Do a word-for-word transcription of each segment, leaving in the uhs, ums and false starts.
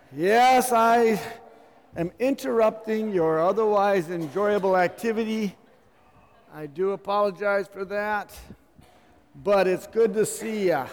Yes, I am interrupting your otherwise enjoyable activity. I do apologize for that, but it's good to see ya.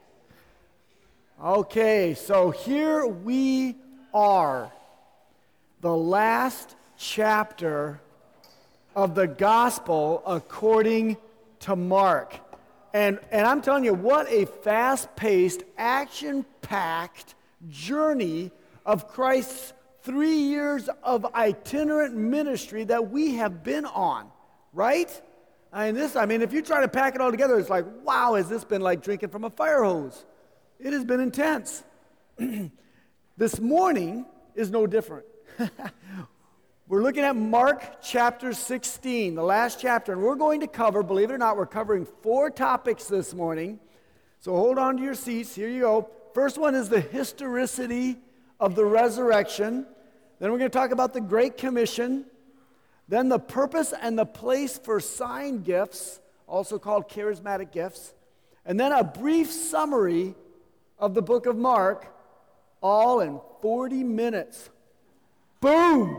Okay, so here we are, the last chapter of the gospel according to Mark. And, and I'm telling you, what a fast-paced, action-packed journey of Christ's three years of itinerant ministry that we have been on, right? I mean, this, I mean, if you try to pack it all together, it's like, wow, has this been like drinking from a fire hose? It has been intense. This morning is no different. We're looking at Mark chapter sixteen, the last chapter, and we're going to cover, believe it or not, we're covering four topics this morning. So hold on to your seats. Here you go. First one is the historicity of the resurrection. Then we're going to talk about the Great Commission. Then the purpose and the place for sign gifts, also called charismatic gifts. And then a brief summary of the book of Mark, all in forty minutes. Boom!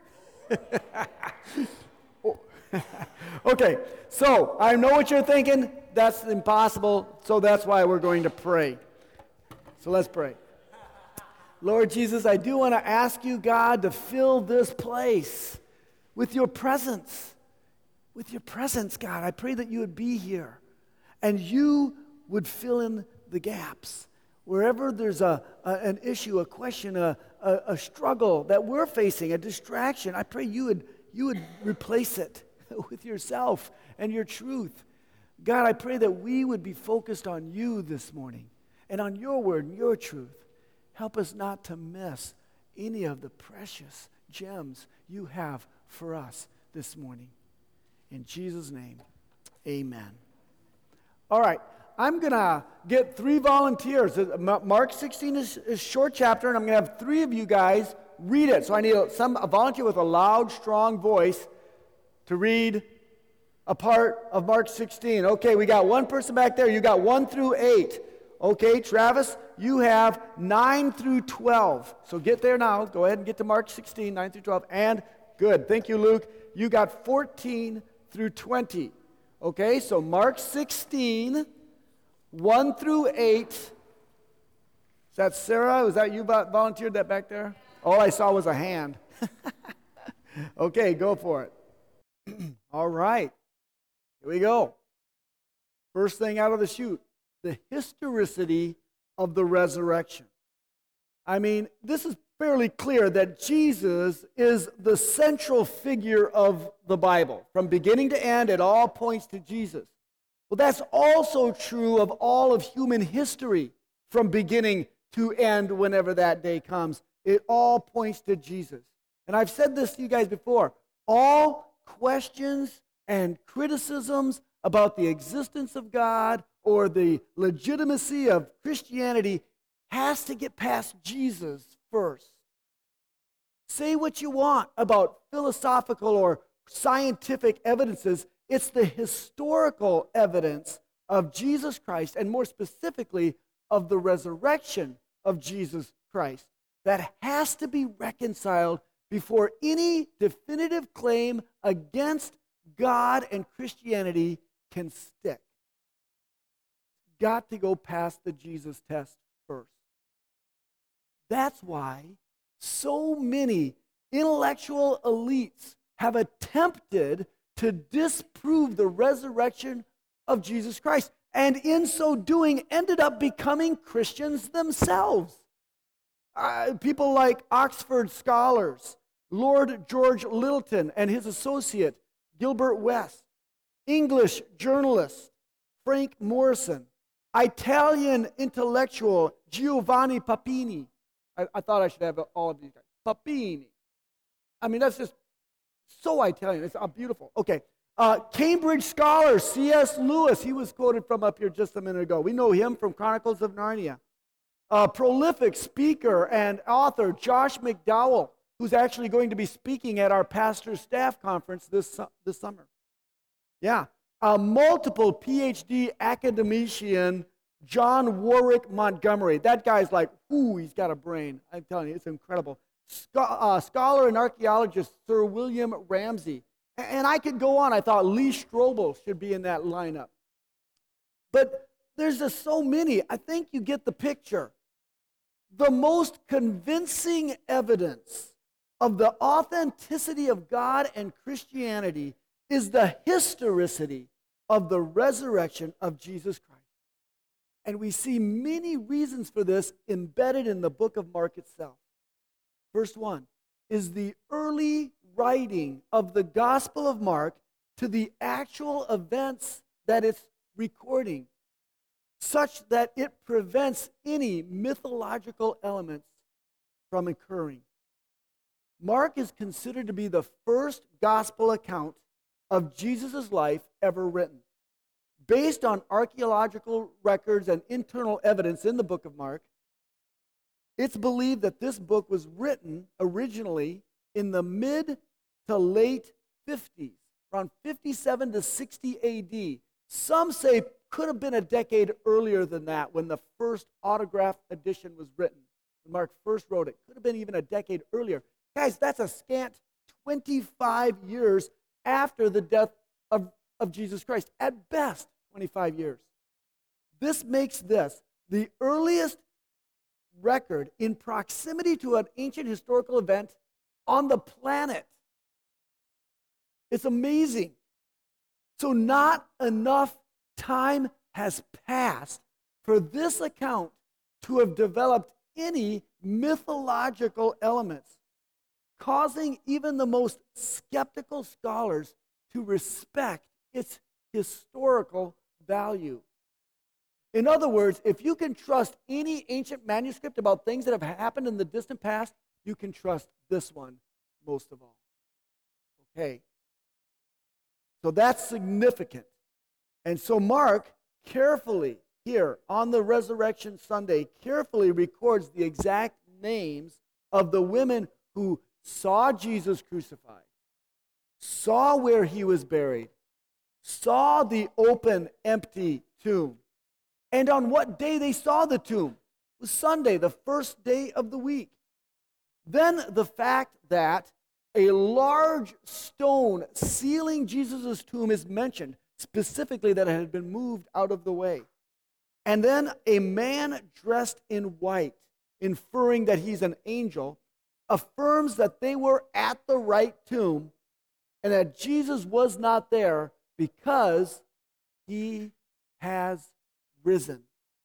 Okay, so I know what you're thinking. That's impossible, so that's why we're going to pray. So let's pray. Lord Jesus, I do want to ask you, God, to fill this place with your presence. With your presence, God. I pray that you would be here and you would fill in the gaps. Wherever there's a, a an issue, a question, a, a, a struggle that we're facing, a distraction, I pray you would you would replace it with yourself and your truth. God, I pray that we would be focused on you this morning and on your word and your truth. Help us not to miss any of the precious gems you have for us this morning. In Jesus' name, amen. All right, I'm going to get three volunteers. Mark sixteen is a short chapter, and I'm going to have three of you guys read it. So I need some, a volunteer with a loud, strong voice to read a part of Mark sixteen. Okay, we got one person back there. You got one through eight. Okay, Travis, you have nine through twelve. So get there now. Go ahead and get to Mark sixteen, nine through twelve. And good. Thank you, Luke. You got fourteen through twenty. Okay, so Mark sixteen, one through eight. Is that Sarah? Was that you volunteered that back there? All I saw was a hand. Okay, go for it. All right. Here we go. First thing out of the chute. The historicity of the resurrection. I mean, this is fairly clear that Jesus is the central figure of the Bible. From beginning to end, it all points to Jesus. Well, that's also true of all of human history, from beginning to end, whenever that day comes. It all points to Jesus. And I've said this to you guys before. All questions and criticisms about the existence of God or the legitimacy of Christianity has to get past Jesus first. Say what you want about philosophical or scientific evidences. It's the historical evidence of Jesus Christ, and more specifically, of the resurrection of Jesus Christ, that has to be reconciled before any definitive claim against God and Christianity can stick. Got to go past the Jesus test first. That's why so many intellectual elites have attempted to disprove the resurrection of Jesus Christ, and in so doing ended up becoming Christians themselves. Uh, people like Oxford scholars, Lord George Lyttelton and his associate Gilbert West, English journalist Frank Morrison, Italian intellectual Giovanni Papini. I, I thought I should have all of these guys. Papini. I mean, that's just so Italian. It's uh, beautiful. Okay. Uh, Cambridge scholar C S Lewis. He was quoted from up here just a minute ago. We know him from Chronicles of Narnia. Uh, prolific speaker and author Josh McDowell, who's actually going to be speaking at our pastor's staff conference this, this summer. Yeah. A multiple P H D academician John Warwick Montgomery. That guy's like, ooh, he's got a brain. I'm telling you, it's incredible. Scho- uh, scholar and archaeologist Sir William Ramsay. And I could go on. I thought Lee Strobel should be in that lineup. But there's just so many. I think you get the picture. The most convincing evidence of the authenticity of God and Christianity is the historicity of the resurrection of Jesus Christ. And we see many reasons for this embedded in the book of Mark itself. First one is the early writing of the Gospel of Mark to the actual events that it's recording, such that it prevents any mythological elements from occurring. Mark is considered to be the first gospel account of Jesus' life ever written. Based on archaeological records and internal evidence in the book of Mark, it's believed that this book was written originally in the mid to late fifties, around fifty-seven to sixty A D. Some say could have been a decade earlier than that when the first autograph edition was written. When Mark first wrote it, could have been even a decade earlier. Guys, that's a scant twenty-five years after the death of, of Jesus Christ. At best, twenty-five years. This makes this the earliest record in proximity to an ancient historical event on the planet. It's amazing. So not enough time has passed for this account to have developed any mythological elements, causing even the most skeptical scholars to respect its historical value. In other words, if you can trust any ancient manuscript about things that have happened in the distant past, you can trust this one most of all. Okay. So that's significant. And so Mark carefully here on the Resurrection Sunday carefully records the exact names of the women who saw Jesus crucified, saw where he was buried, saw the open, empty tomb, and on what day they saw the tomb. It was Sunday, the first day of the week. Then the fact that a large stone sealing Jesus' tomb is mentioned, specifically that it had been moved out of the way. And then a man dressed in white, inferring that he's an angel, affirms that they were at the right tomb and that Jesus was not there because he has risen.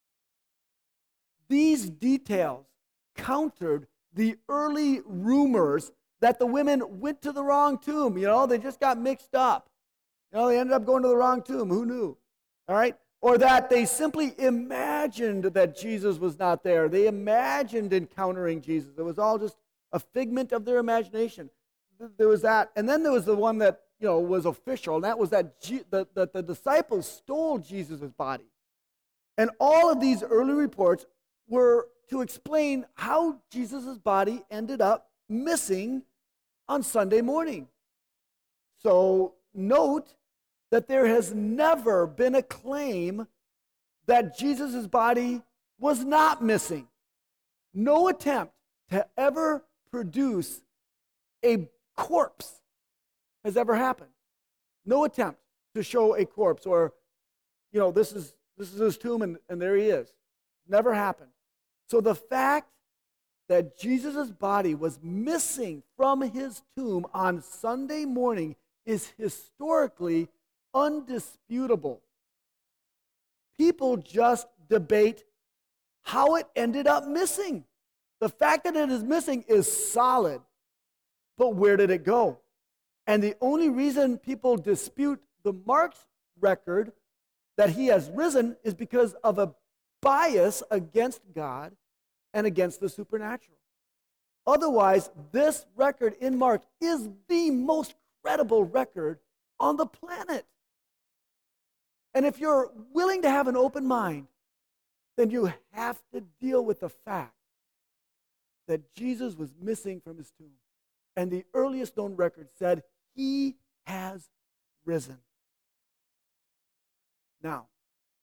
These details countered the early rumors that the women went to the wrong tomb. You know, they just got mixed up. You know, they ended up going to the wrong tomb. Who knew? All right? Or that they simply imagined that Jesus was not there. They imagined encountering Jesus. It was all just a figment of their imagination. There was that. And then there was the one that, you know, was official, and that was that, G- that, that the disciples stole Jesus' body. And all of these early reports were to explain how Jesus' body ended up missing on Sunday morning. So note that there has never been a claim that Jesus' body was not missing. No attempt to ever produce a corpse has ever happened. No attempt to show a corpse or, you know, this is this is his tomb and, and there he is. Never happened. So the fact that Jesus' body was missing from his tomb on Sunday morning is historically undisputable. People just debate how it ended up missing. The fact that it is missing is solid. But where did it go? And the only reason people dispute the Mark's record that he has risen is because of a bias against God and against the supernatural. Otherwise, this record in Mark is the most credible record on the planet. And if you're willing to have an open mind, then you have to deal with the fact that Jesus was missing from his tomb. And the earliest known record said, he has risen. Now,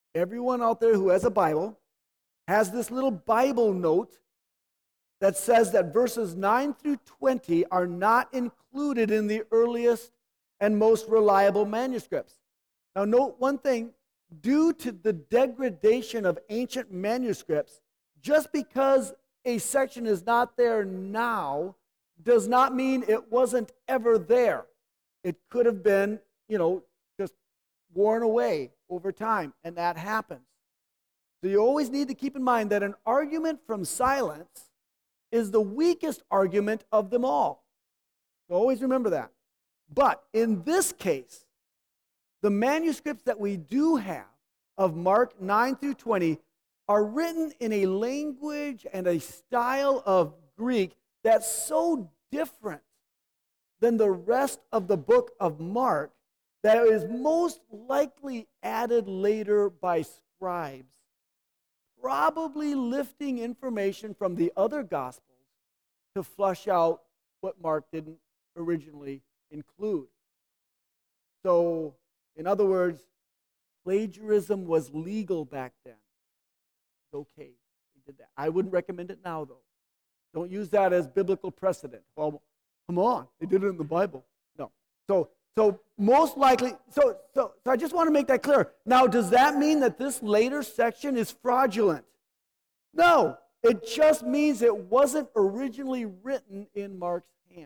everyone out there who has a Bible has this little Bible note that says that verses nine through twenty are not included in the earliest and most reliable manuscripts. Now, note one thing. Due to the degradation of ancient manuscripts, just because a section is not there now does not mean it wasn't ever there. It could have been, you know, just worn away over time, and that happens. So you always need to keep in mind that an argument from silence is the weakest argument of them all. So always remember that. But in this case, the manuscripts that we do have of Mark nine through twenty are written in a language and a style of Greek that's so different than the rest of the book of Mark that it is most likely added later by scribes, probably lifting information from the other Gospels to flush out what Mark didn't originally include. So, in other words, plagiarism was legal back then. It's okay. They did that. I wouldn't recommend it now, though. Don't use that as biblical precedent. Well, come on. They did it in the Bible. No. So, so most likely, so, so, so I just want to make that clear. Now, does that mean that this later section is fraudulent? No. It just means it wasn't originally written in Mark's hand.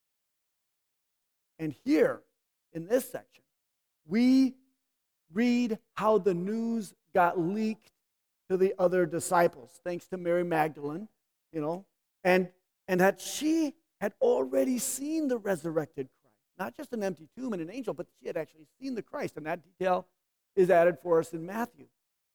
And here, in this section, we read how the news got leaked to the other disciples, thanks to Mary Magdalene, you know, and, and that she had already seen the resurrected Christ. Not just an empty tomb and an angel, but she had actually seen the Christ, and that detail is added for us in Matthew.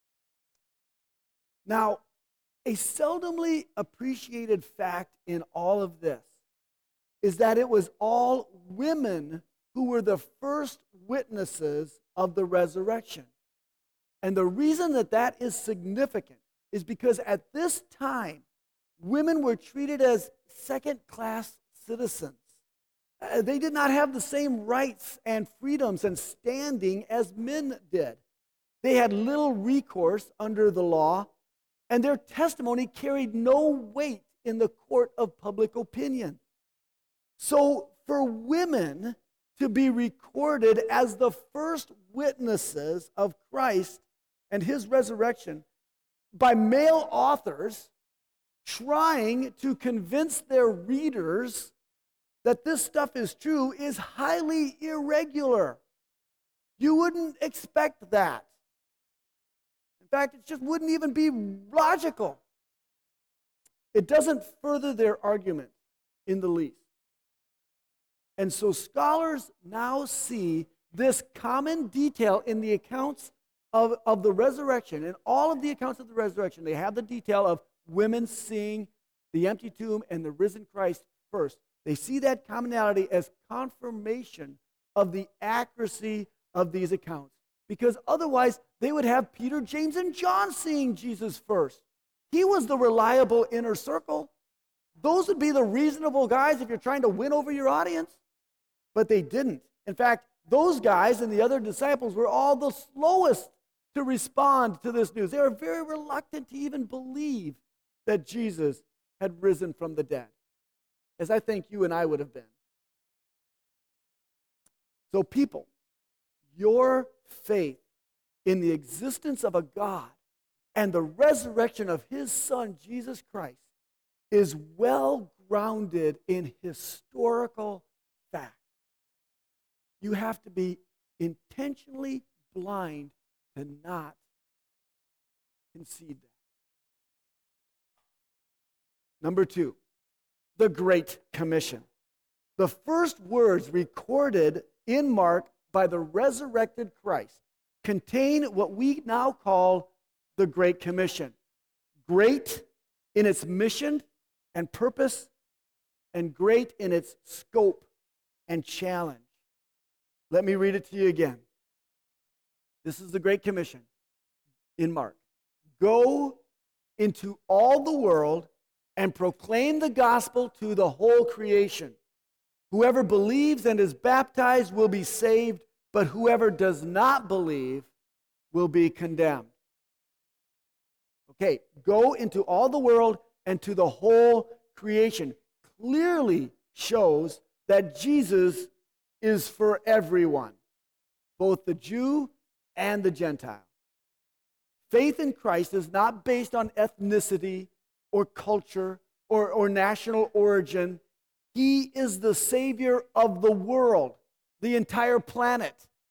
Now, a seldomly appreciated fact in all of this is that it was all women who were the first witnesses of the resurrection. And the reason that that is significant is because at this time, women were treated as second-class citizens. Uh, they did not have the same rights and freedoms and standing as men did. They had little recourse under the law, and their testimony carried no weight in the court of public opinion. So for women to be recorded as the first witnesses of Christ and his resurrection by male authors trying to convince their readers that this stuff is true is highly irregular. You wouldn't expect that. In fact, it just wouldn't even be logical. It doesn't further their argument in the least. And so scholars now see this common detail in the accounts of, of the resurrection. In all of the accounts of the resurrection, they have the detail of women seeing the empty tomb and the risen Christ first. They see that commonality as confirmation of the accuracy of these accounts. Because otherwise, they would have Peter, James, and John seeing Jesus first. He was the reliable inner circle. Those would be the reasonable guys if you're trying to win over your audience. But they didn't. In fact, those guys and the other disciples were all the slowest to respond to this news. They were very reluctant to even believe that Jesus had risen from the dead, as I think you and I would have been. So people, your faith in the existence of a God and the resurrection of his Son, Jesus Christ, is well grounded in historical fact. You have to be intentionally blind to not concede that. Number two, the Great Commission. The first words recorded in Mark by the resurrected Christ contain what we now call the Great Commission. Great in its mission and purpose, and great in its scope and challenge. Let me read it to you again. This is the Great Commission in Mark. Go into all the world and proclaim the gospel to the whole creation. Whoever believes and is baptized will be saved, but whoever does not believe will be condemned. Okay, go into all the world and to the whole creation. Clearly shows that Jesus is for everyone, both the Jew and the Gentile. Faith in Christ is not based on ethnicity or culture or, or national origin. He is the Savior of the world, the entire planet.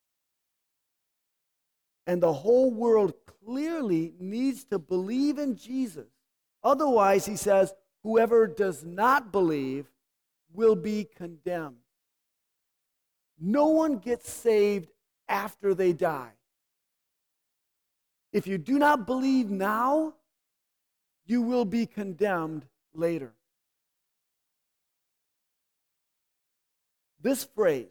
And the whole world clearly needs to believe in Jesus. Otherwise, he says, whoever does not believe will be condemned. No one gets saved after they die. If you do not believe now, you will be condemned later. This phrase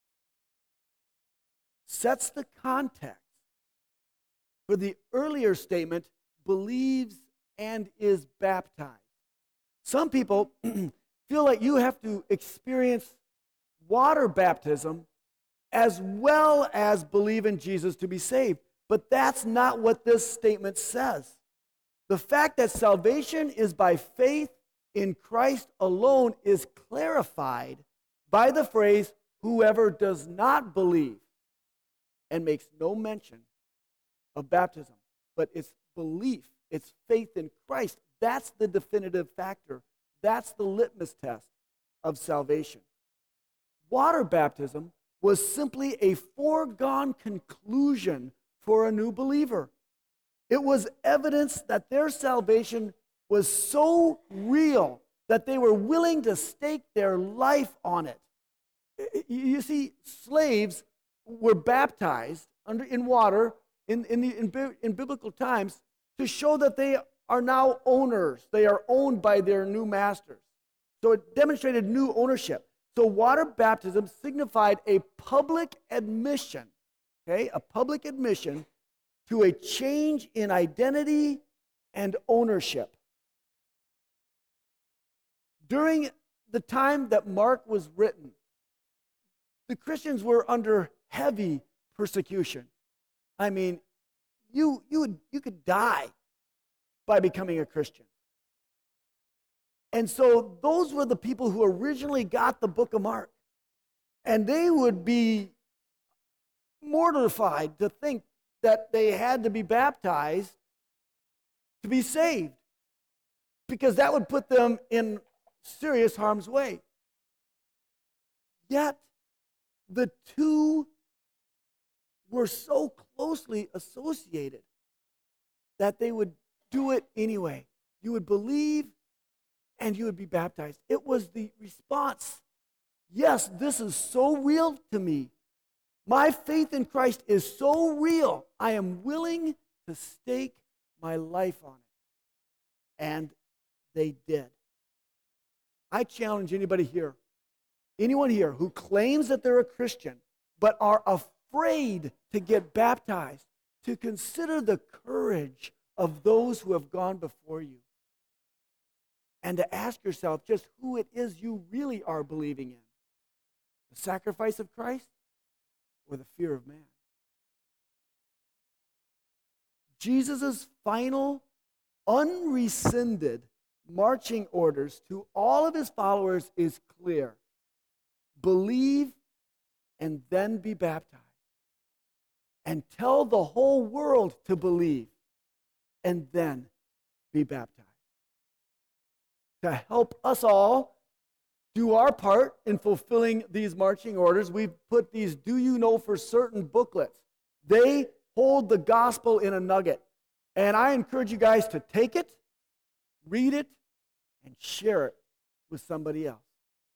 sets the context for the earlier statement, believes and is baptized. Some people feel like you have to experience water baptism as well as believe in Jesus to be saved. But that's not what this statement says. The fact that salvation is by faith in Christ alone is clarified by the phrase, whoever does not believe, and makes no mention of baptism. But it's belief, it's faith in Christ. That's the definitive factor. That's the litmus test of salvation. Water baptism was simply a foregone conclusion for a new believer. It was evidence that their salvation was so real that they were willing to stake their life on it. You see, slaves were baptized under, in water in, in, the, in, in biblical times to show that they are now owners. They are owned by their new masters. So it demonstrated new ownership. So water baptism signified a public admission, okay, a public admission to a change in identity and ownership. During the time that Mark was written, the Christians were under heavy persecution. I mean, you, you, would, you could die by becoming a Christian. And so those were the people who originally got the book of Mark. And they would be mortified to think that they had to be baptized to be saved, because that would put them in serious harm's way. Yet, the two were so closely associated that they would do it anyway. You would believe and you would be baptized. It was the response. Yes, this is so real to me. My faith in Christ is so real. I am willing to stake my life on it. And they did. I challenge anybody here, anyone here who claims that they're a Christian but are afraid to get baptized, to consider the courage of those who have gone before you, and to ask yourself just who it is you really are believing in. The sacrifice of Christ or the fear of man? Jesus' final, unrescinded marching orders to all of his followers is clear. Believe and then be baptized. And tell the whole world to believe and then be baptized. To help us all do our part in fulfilling these marching orders, we've put these Do You Know For Certain booklets. They hold the gospel in a nugget. And I encourage you guys to take it, read it, and share it with somebody else.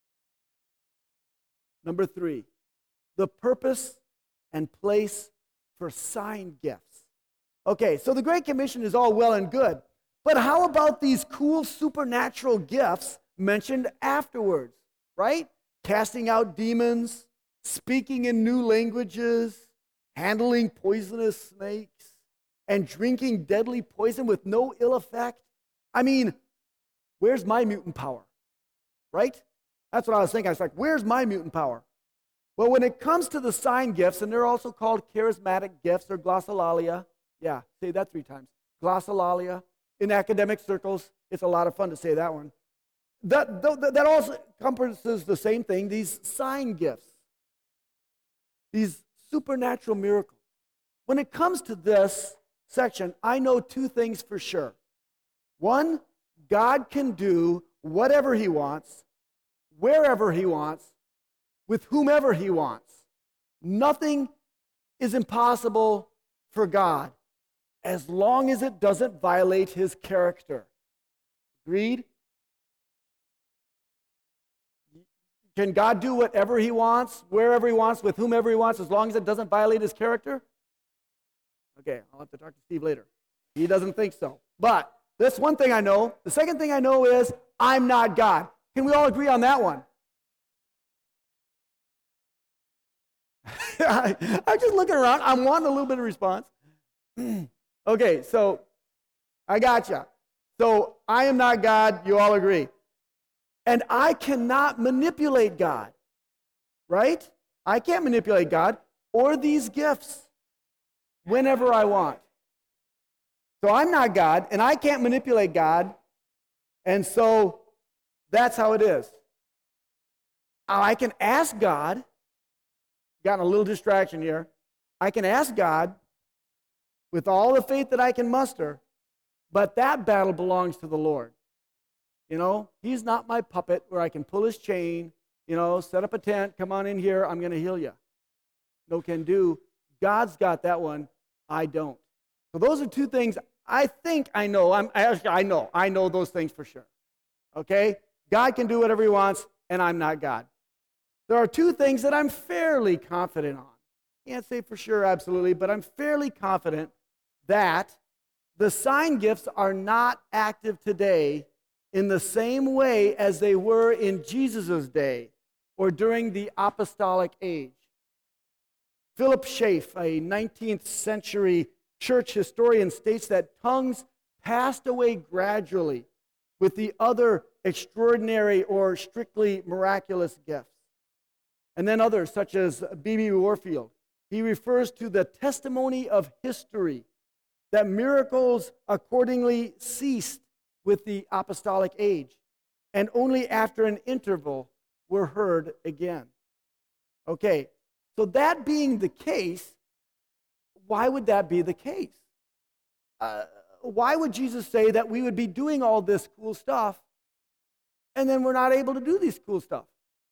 Number three, the purpose and place for sign gifts. Okay, so the Great Commission is all well and good, but how about these cool supernatural gifts mentioned afterwards, right? Casting out demons, speaking in new languages, handling poisonous snakes, and drinking deadly poison with no ill effect. I mean, where's my mutant power, right? That's what I was thinking. I was like, where's my mutant power? Well, when it comes to the sign gifts, and they're also called charismatic gifts or glossolalia. Yeah, say that three times. Glossolalia. In academic circles, it's a lot of fun to say that one. That, that, that also encompasses the same thing, these sign gifts, these supernatural miracles. When it comes to this section, I know two things for sure. One, God can do whatever he wants, wherever he wants, with whomever he wants. Nothing is impossible for God as long as it doesn't violate his character. Agreed? Can God do whatever he wants, wherever he wants, with whomever he wants, as long as it doesn't violate his character? Okay, I'll have to talk to Steve later. He doesn't think so. But this one thing I know. The second thing I know is I'm not God. Can we all agree on that one? I'm just looking around. I'm wanting a little bit of response. Okay, so I gotcha. So I am not God. You all agree. And I cannot manipulate God, right? I can't manipulate God or these gifts whenever I want. So I'm not God, and I can't manipulate God, and so that's how it is. I can ask God, gotten a little distraction here, I can ask God with all the faith that I can muster, but that battle belongs to the Lord. You know, he's not my puppet where I can pull his chain, you know, set up a tent, come on in here, I'm going to heal you. No can do. God's got that one. I don't. So those are two things I think I know. I'm, actually, I know. I know those things for sure. Okay? God can do whatever he wants, and I'm not God. There are two things that I'm fairly confident on. Can't say for sure, absolutely, but I'm fairly confident that the sign gifts are not active today in the same way as they were in Jesus' day or during the apostolic age. Philip Schaff, a nineteenth century church historian, states that tongues passed away gradually with the other extraordinary or strictly miraculous gifts. And then others, such as B B Warfield, he refers to the testimony of history that miracles accordingly ceased with the apostolic age, and only after an interval were heard again. Okay, so that being the case, why would that be the case? Uh, why would Jesus say that we would be doing all this cool stuff and then we're not able to do this cool stuff?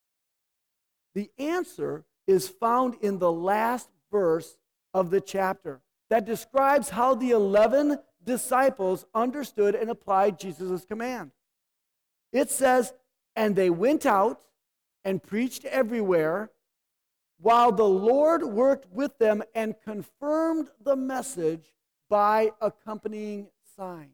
The answer is found in the last verse of the chapter that describes how the eleven disciples understood and applied Jesus' command. It says, and they went out and preached everywhere, while the Lord worked with them and confirmed the message by accompanying signs.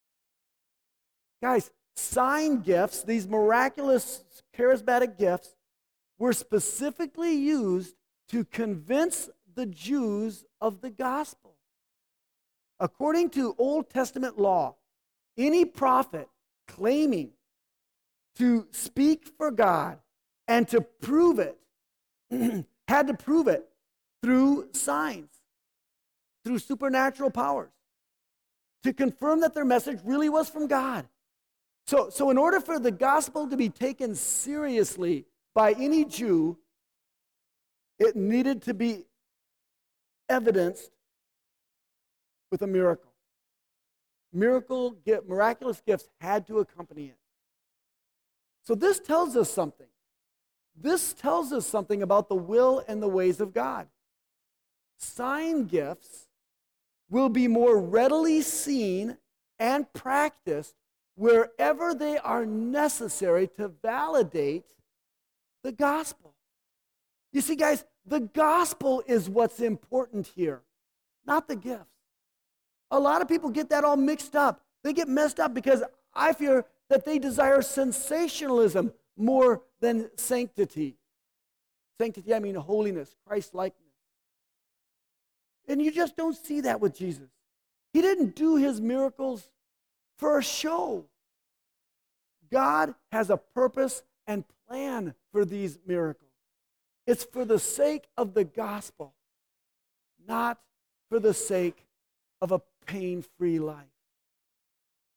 Guys, sign gifts, these miraculous charismatic gifts, were specifically used to convince the Jews of the gospel. According to Old Testament law, any prophet claiming to speak for God and to prove it had to prove it through signs, through supernatural powers, to confirm that their message really was from God. So, so in order for the gospel to be taken seriously by any Jew, it needed to be evidenced with a miracle. Miracle, miraculous gifts had to accompany it. So this tells us something. This tells us something about the will and the ways of God. Sign gifts will be more readily seen and practiced wherever they are necessary to validate the gospel. You see, guys, the gospel is what's important here, not the gifts. A lot of people get that all mixed up. They get messed up because I fear that they desire sensationalism more than sanctity. Sanctity, I mean holiness, Christ-likeness. And you just don't see that with Jesus. He didn't do his miracles for a show. God has a purpose and plan for these miracles. It's for the sake of the gospel, not for the sake of a pain-free life.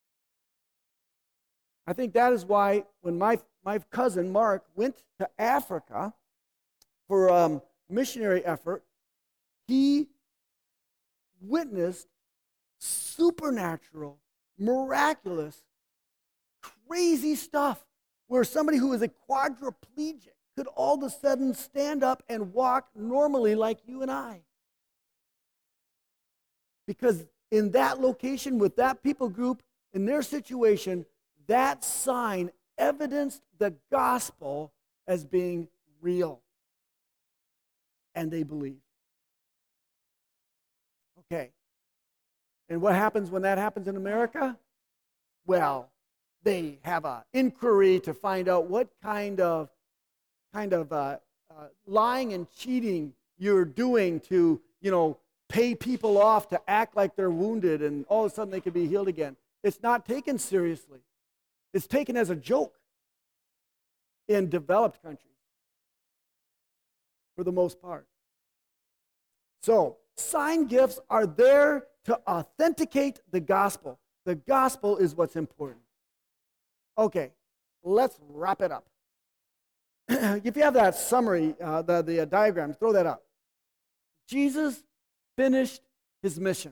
I think that is why when my, my cousin Mark went to Africa for a um, missionary effort, he witnessed supernatural, miraculous, crazy stuff where somebody who was a quadriplegic could all of a sudden stand up and walk normally like you and I. Because in that location, with that people group, in their situation, that sign evidenced the gospel as being real. And they believed. Okay. And what happens when that happens in America? Well, they have an inquiry to find out what kind of kind of uh, uh, lying and cheating you're doing to, you know, pay people off to act like they're wounded and all of a sudden they could be healed again. It's not taken seriously. It's taken as a joke in developed countries for the most part. So, sign gifts are there to authenticate the gospel. The gospel is what's important. Okay, let's wrap it up. If you have that summary, uh, the, the uh, diagram, throw that up. Jesus finished his mission.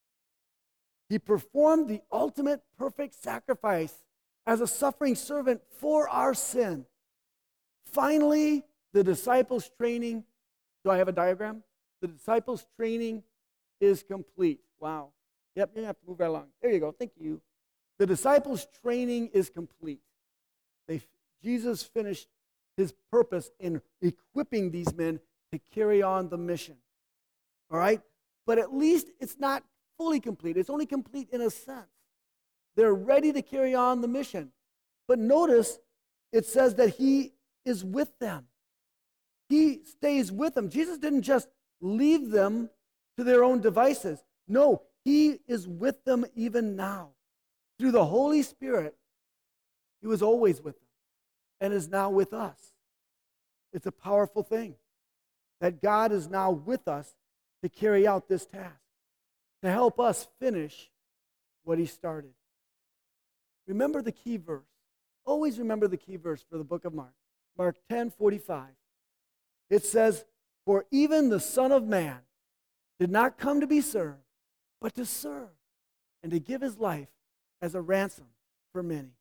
He performed the ultimate perfect sacrifice as a suffering servant for our sin. Finally, the disciples' training, do I have a diagram? The disciples' training is complete. Wow. Yep, you have to move right along. There you go. Thank you. The disciples' training is complete. They, Jesus finished his purpose in equipping these men to carry on the mission. All right? But at least it's not fully complete. It's only complete in a sense. They're ready to carry on the mission. But notice it says that he is with them. He stays with them. Jesus didn't just leave them to their own devices. No, he is with them even now. Through the Holy Spirit, he was always with them and is now with us. It's a powerful thing that God is now with us to carry out this task, to help us finish what he started. Remember the key verse. Always remember the key verse for the book of Mark. Mark ten forty-five. It says, "For even the Son of Man did not come to be served, but to serve, and to give his life as a ransom for many."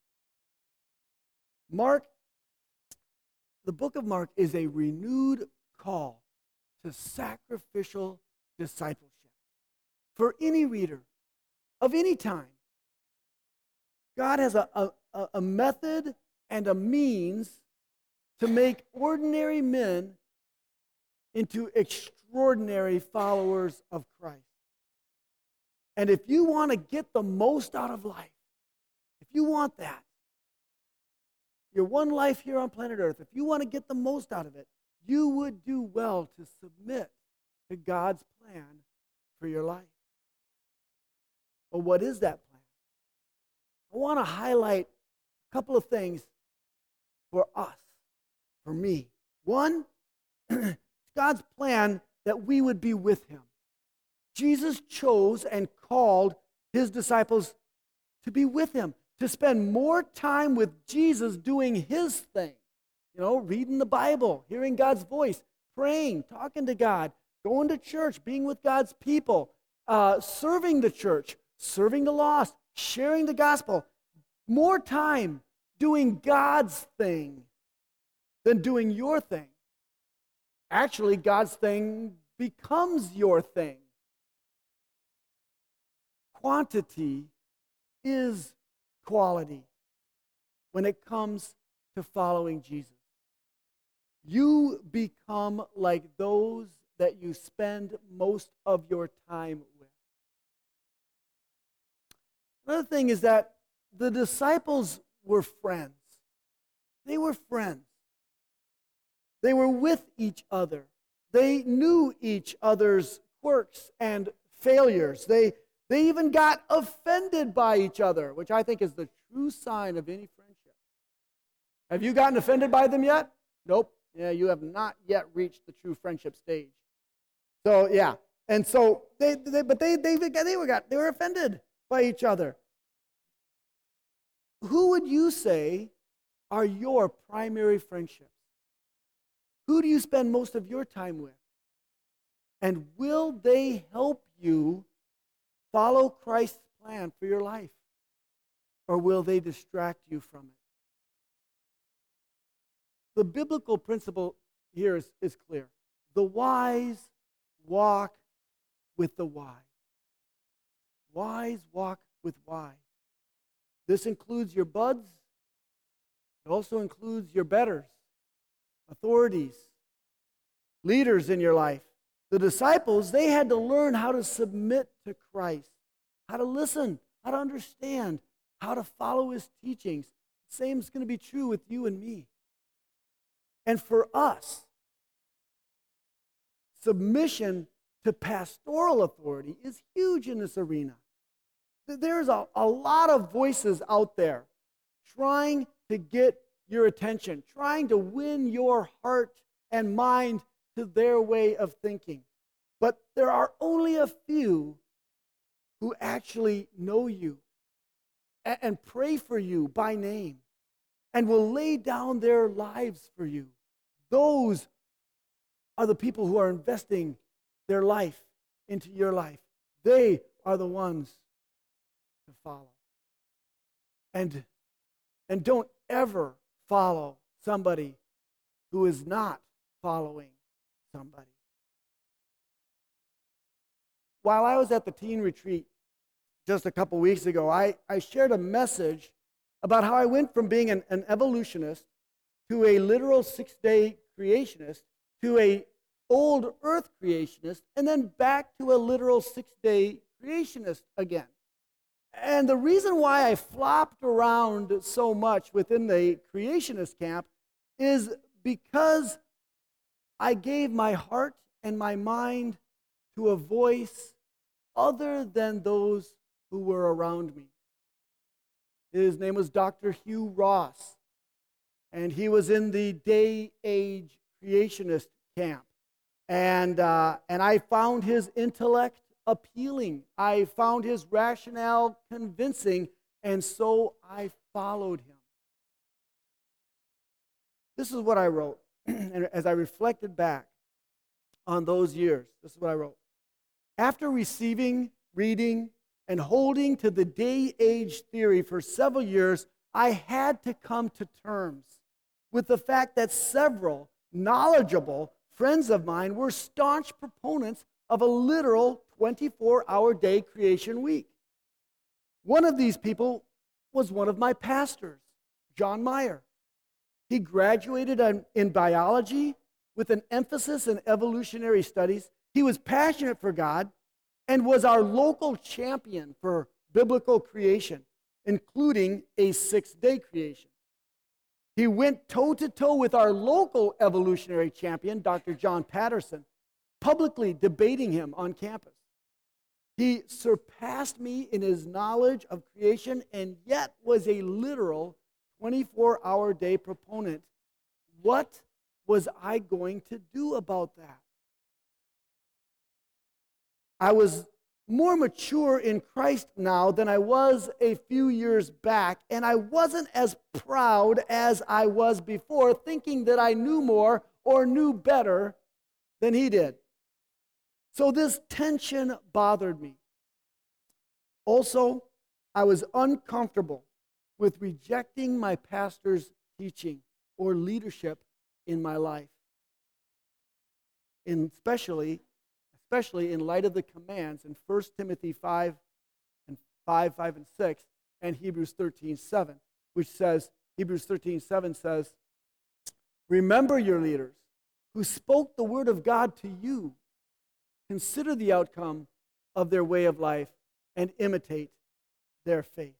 Mark, the book of Mark is a renewed call to sacrificial discipleship for any reader of any time. God has a, a, a method and a means to make ordinary men into extraordinary followers of Christ. And if you want to get the most out of life, if you want that, your one life here on planet Earth, if you want to get the most out of it, you would do well to submit to God's plan for your life. But what is that plan? I want to highlight a couple of things for us, for me. One, it's God's plan that we would be with him. Jesus chose and called his disciples to be with him, to spend more time with Jesus doing his thing. You know, reading the Bible, hearing God's voice, praying, talking to God, going to church, being with God's people, uh, serving the church, serving the lost, sharing the gospel. More time doing God's thing than doing your thing. Actually, God's thing becomes your thing. Quantity is quality when it comes to following Jesus. You become like those that you spend most of your time with. Another thing is that the disciples were friends. They were friends. They were with each other. They knew each other's quirks and failures. They, they even got offended by each other, which I think is the true sign of any friendship. Have you gotten offended by them yet? Nope. Yeah, you have not yet reached the true friendship stage. So, yeah. And so, they, they but they, they, they, were got, they were offended by each other. who would you say are your primary friendships? Who do you spend most of your time with? And will they help you follow Christ's plan for your life? Or will they distract you from it? The biblical principle here is, is clear. The wise walk with the wise. Wise walk with wise. This includes your buds. It also includes your betters, authorities, leaders in your life. The disciples, they had to learn how to submit to Christ, how to listen, how to understand, how to follow his teachings. The same is going to be true with you and me. And for us, submission to pastoral authority is huge in this arena. There's a, a lot of voices out there trying to get your attention, trying to win your heart and mind to their way of thinking. But there are only a few who actually know you and, and pray for you by name and will lay down their lives for you. Those are the people who are investing their life into your life. They are the ones to follow. And, and don't ever follow somebody who is not following somebody. While I was at the teen retreat just a couple weeks ago, I, I shared a message about how I went from being an, an evolutionist to a literal six-day creationist to a old earth creationist, and then back to a literal six-day creationist again. And the reason why I flopped around so much within the creationist camp is because I gave my heart and my mind to a voice other than those who were around me. His name was Doctor Hugh Ross, and he was in the day-age creationist camp. And, uh, and I found his intellect appealing. I found his rationale convincing, and so I followed him. This is what I wrote, and as I reflected back on those years, this is what I wrote. After receiving, reading, and holding to the day-age theory for several years, I had to come to terms with the fact that several knowledgeable friends of mine were staunch proponents of a literal twenty-four hour day creation week. One of these people was one of my pastors, John Meyer. He graduated in biology with an emphasis in evolutionary studies. He was passionate for God and was our local champion for biblical creation, including a six-day creation. He went toe-to-toe with our local evolutionary champion, Doctor John Patterson, publicly debating him on campus. He surpassed me in his knowledge of creation and yet was a literal twenty-four hour day proponent. What was I going to do about that? I was more mature in Christ now than I was a few years back, and I wasn't as proud as I was before, thinking that I knew more or knew better than he did. So this tension bothered me. Also, I was uncomfortable with rejecting my pastor's teaching or leadership in my life, and especially especially in light of the commands in First Timothy five and five, five and six, and Hebrews thirteen, seven, which says, Hebrews thirteen, seven says, remember your leaders who spoke the word of God to you. Consider the outcome of their way of life and imitate their faith.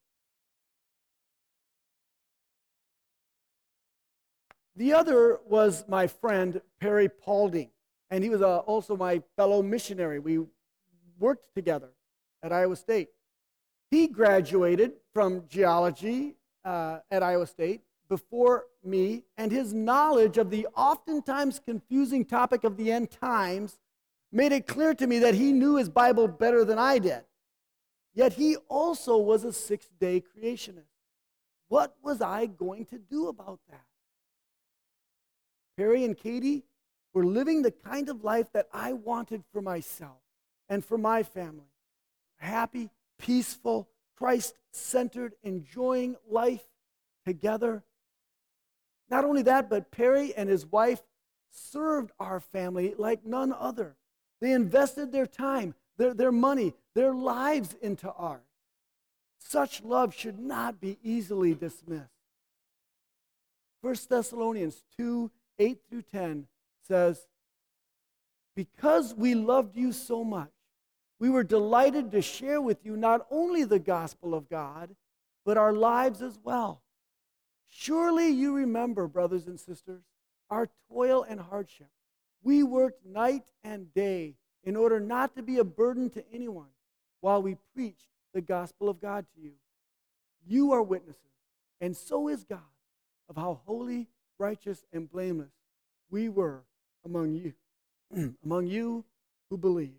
The other was my friend Perry Paulding, and he was uh, also my fellow missionary. We worked together at Iowa State. He graduated from geology uh, at Iowa State before me, and his knowledge of the oftentimes confusing topic of the end times made it clear to me that he knew his Bible better than I did. Yet he also was a six-day creationist. What was I going to do about that? Perry and Katie were living the kind of life that I wanted for myself and for my family. Happy, peaceful, Christ-centered, enjoying life together. Not only that, but Perry and his wife served our family like none other. They invested their time, their, their money, their lives into ours. Such love should not be easily dismissed. First Thessalonians two, eight through ten says, because we loved you so much, we were delighted to share with you not only the gospel of God, but our lives as well. Surely you remember, brothers and sisters, our toil and hardship. We worked night and day in order not to be a burden to anyone while we preached the gospel of God to you. You are witnesses, and so is God, of how holy, righteous, and blameless we were among you, among you who believed.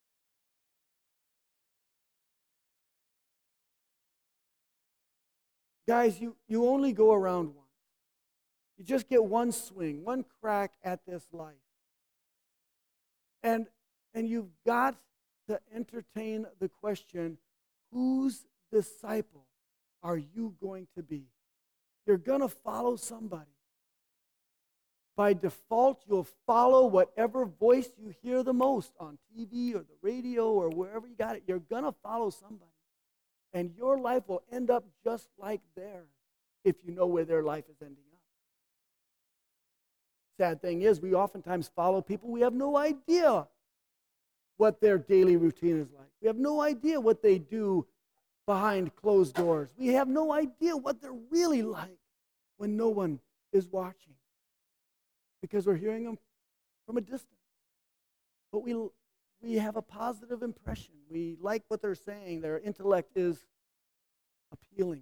Guys, you, you only go around once. You just get one swing, one crack at this life. And, and you've got to entertain the question, whose disciple are you going to be? You're going to follow somebody. By default, you'll follow whatever voice you hear the most on T V or the radio or wherever you got it. You're going to follow somebody. And your life will end up just like theirs if you know where their life is ending up. Sad thing is, we oftentimes follow people we have no idea what their daily routine is like. We have no idea what they do behind closed doors. We have no idea what they're really like when no one is watching, because we're hearing them from a distance. But we we have a positive impression. We like what they're saying. Their intellect is appealing.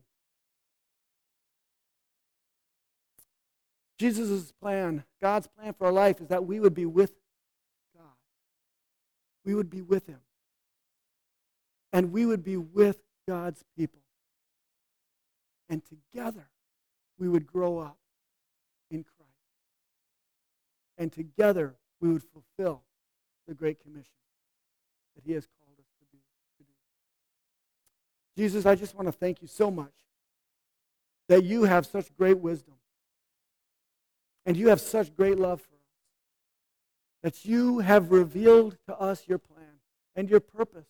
Jesus' plan, God's plan for our life, is that we would be with God. We would be with Him. And we would be with God's people. And together, we would grow up in Christ. And together, we would fulfill the Great Commission that He has called us to do. To do. Jesus, I just want to thank you so much that you have such great wisdom. And you have such great love for us, that you have revealed to us your plan and your purpose.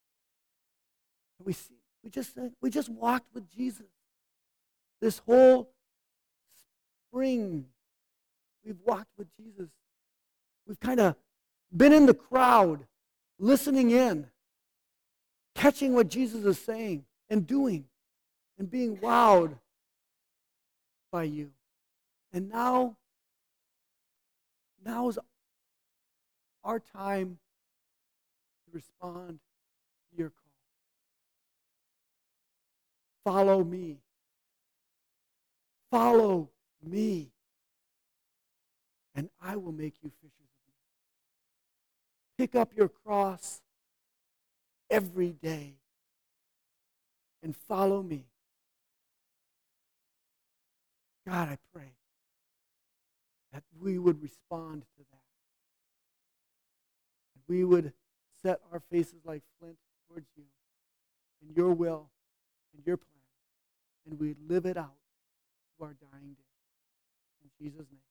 We see, we just we just walked with Jesus this whole spring. We've walked with Jesus. We've kind of been in the crowd, listening in, catching what Jesus is saying and doing, and being wowed by you. And now, now is our time to respond to your call. Follow me. Follow me. And I will make you fishers of men. Pick up your cross every day and follow me. God, I pray that we would respond to that. We would set our faces like flint towards you and your will and your plan, and we'd live it out to our dying day. In Jesus' name.